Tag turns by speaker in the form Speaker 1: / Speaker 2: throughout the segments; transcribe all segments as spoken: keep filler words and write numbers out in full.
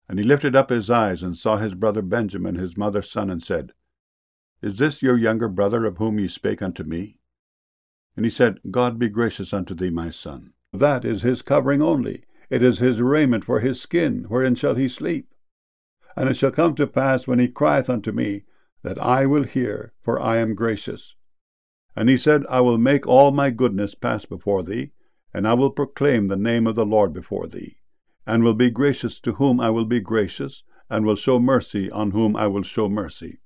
Speaker 1: And he lifted up his eyes, and saw his brother Benjamin, his mother's son, and said, Is this your younger brother, of whom ye spake unto me? And he said, God be gracious unto thee, my son. That is his covering only. It is his raiment for his skin, wherein shall he sleep? And it shall come to pass, when he crieth unto me, that I will hear, for I am gracious. And he said, I will make all my goodness pass before thee, and I will proclaim the name of the Lord before thee, and will be gracious to whom I will be gracious, and will show mercy on whom I will show mercy.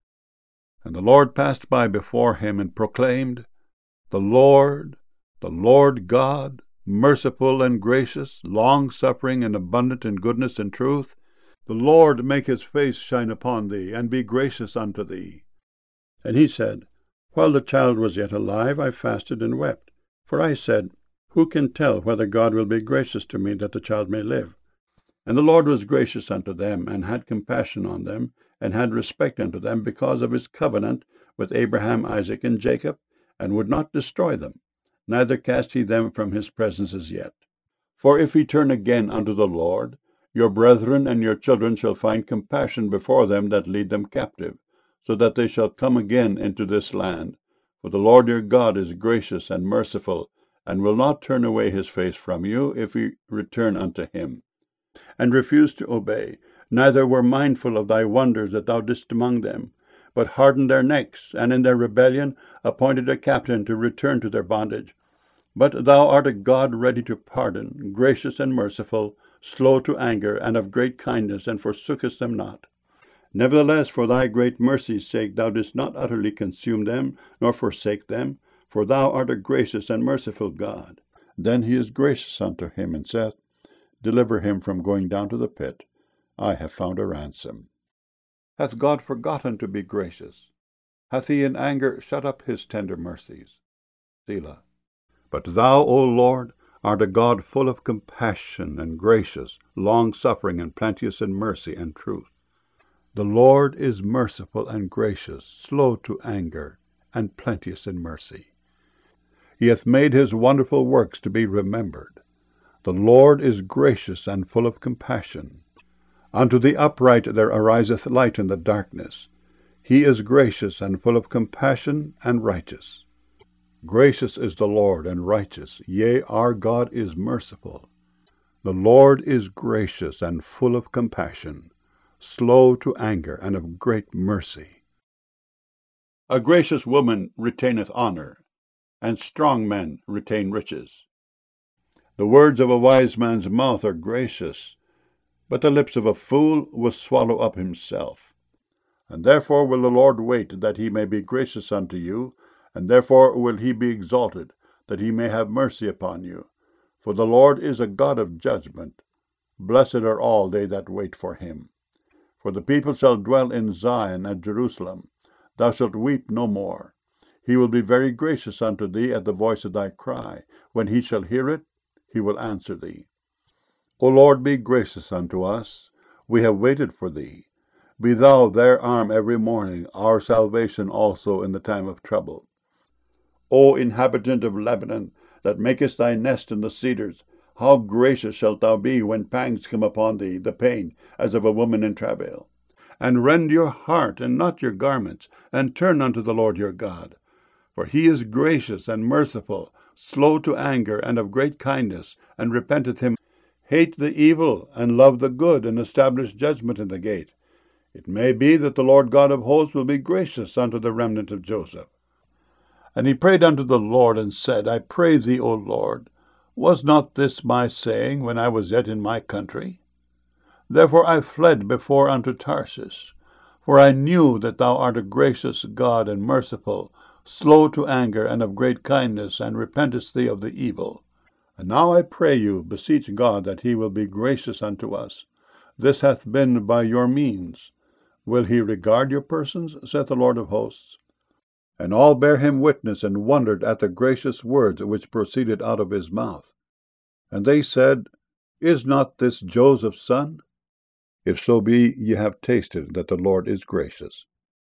Speaker 1: And the Lord passed by before him, and proclaimed, The Lord, the Lord God, merciful and gracious, long-suffering and abundant in goodness and truth, the Lord make his face shine upon thee, and be gracious unto thee. And he said, While the child was yet alive, I fasted and wept. For I said, Who can tell whether God will be gracious to me, that the child may live? And the Lord was gracious unto them, and had compassion on them, and had respect unto them, because of his covenant with Abraham, Isaac, and Jacob, and would not destroy them, neither cast he them from his presence as yet. For if he turn again unto the Lord, your brethren and your children shall find compassion before them that lead them captive, so that they shall come again into this land. For the Lord your God is gracious and merciful, and will not turn away his face from you, if ye return unto him, and refuse to obey, neither were mindful of thy wonders that thou didst among them, but hardened their necks, and in their rebellion appointed a captain to return to their bondage. But thou art a God ready to pardon, gracious and merciful, slow to anger, and of great kindness, and forsookest them not. Nevertheless, for thy great mercy's sake, thou didst not utterly consume them, nor forsake them, for thou art a gracious and merciful God. Then he is gracious unto him, and saith, Deliver him from going down to the pit. I have found a ransom. Hath God forgotten to be gracious? Hath he in anger shut up his tender mercies? Selah. But thou, O Lord, art a God full of compassion and gracious, long-suffering and plenteous in mercy and truth. The Lord is merciful and gracious, slow to anger, and plenteous in mercy. He hath made his wonderful works to be remembered. The Lord is gracious and full of compassion. Unto the upright there ariseth light in the darkness. He is gracious and full of compassion and righteous. Gracious is the Lord and righteous, yea, our God is merciful. The Lord is gracious and full of compassion, slow to anger, and of great mercy. A gracious woman retaineth honor, and strong men retain riches. The words of a wise man's mouth are gracious, but the lips of a fool will swallow up himself. And therefore will the Lord wait, that he may be gracious unto you, and therefore will he be exalted, that he may have mercy upon you. For the Lord is a God of judgment. Blessed are all they that wait for him. For the people shall dwell in Zion and Jerusalem. Thou shalt weep no more. He will be very gracious unto thee at the voice of thy cry. When he shall hear it, he will answer thee. O Lord, be gracious unto us. We have waited for thee. Be thou their arm every morning, our salvation also in the time of trouble. O inhabitant of Lebanon, that makest thy nest in the cedars, how gracious shalt thou be when pangs come upon thee, the pain, as of a woman in travail. And rend your heart, and not your garments, and turn unto the Lord your God. For he is gracious and merciful, slow to anger, and of great kindness, and repenteth him. Hate the evil, and love the good, and establish judgment in the gate. It may be that the Lord God of hosts will be gracious unto the remnant of Joseph. And he prayed unto the Lord, and said, I pray thee, O Lord, was not this my saying when I was yet in my country? Therefore I fled before unto Tarshish, for I knew that thou art a gracious God and merciful, slow to anger, and of great kindness, and repentest thee of the evil. And now I pray you, beseech God that he will be gracious unto us. This hath been by your means. Will he regard your persons, saith the Lord of hosts? And all bare him witness, and wondered at the gracious words which proceeded out of his mouth. And they said, Is not this Joseph's son? If so be ye have tasted that the Lord is gracious.